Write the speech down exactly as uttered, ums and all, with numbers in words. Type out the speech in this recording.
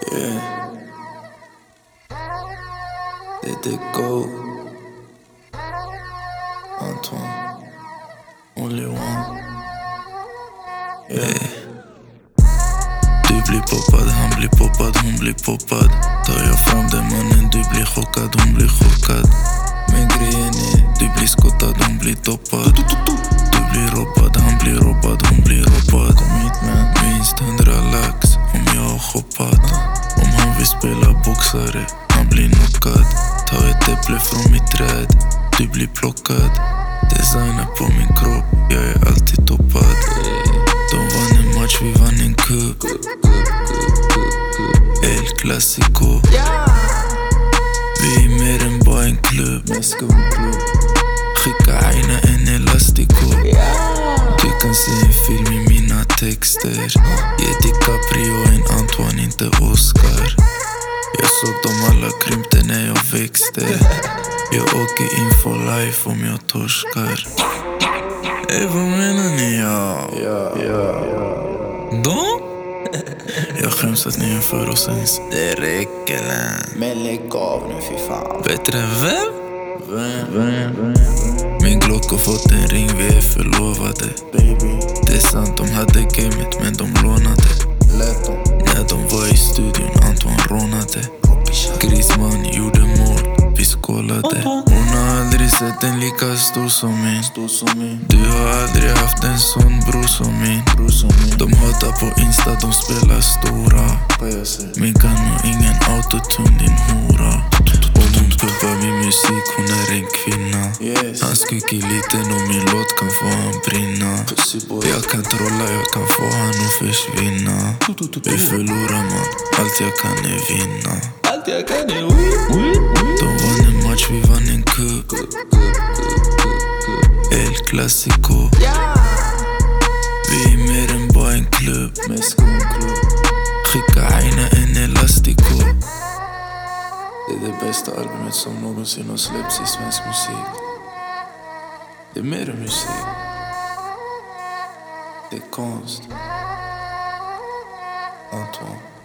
Yeah. Let it go. Antoine. Only one. Yeah. Du blir poppad, han blir poppad, hon blir poppad. Tar jag fram den mannen, du blir chockad, hon blir chockad. Men grejen är, du blir skottad, hon blir doppad. Du blir robbad, han blir robbad, hon blir robbad. Kom hit man, minst hundra lax om jag har shoppat. Om han vill spela boxare, han blir knockad. Ta ett äpple från mitt träd, du blir plockad. Designer på min kropp, jag är alltid toppad. De vann en match, vi vann en cup. El Clasico. Vi är mer än bara en klubb. Skicka aina en elastico. Du kan se en film i mina texter. Ge DiCaprio en Antoine, inte Oscar. Jag såg dem alla krympte när jag växte. Jag åker in for life om jag torskar. Ey, vad menar ni? Ja, ja, ja. Då? Jag skäms att ni jämför oss ens. Det räcker län. Men lägg av nu, fy fan. Bättre än vem? Vem? Vem? Min Glock har fått en ring, vi är förlovade. Baby. Det är sant, de hade gamet men de lånade. Lät dem. När de var i studion, Antoine rånade. Grisman gjorde mål, vi skålade. Hon har aldrig sett en lika stor som min. Stor som min. Du har aldrig haft en sån bror som min. Bror som min. De hatar på Insta, de spelar stora. Vad jag säger. Min kan ha ingen autotune, din hora. Om hon pumpar min musik, hon är en kvinna. Yes. Han skriker liten och min låt kan få han brinna. Jag kan trolla, jag kan få han att försvinna. Vi förlorar man, allt jag kan är vinna. Allt jag kan är win. De vann en match, vi vann en cup. El Clasico. Vi är mer än bara en klubb. Skicka aina en elastico. Det är det bästa albumet som någonsin har släppts i svensk musik. Det är mer än musik. Det är konst. Antoine.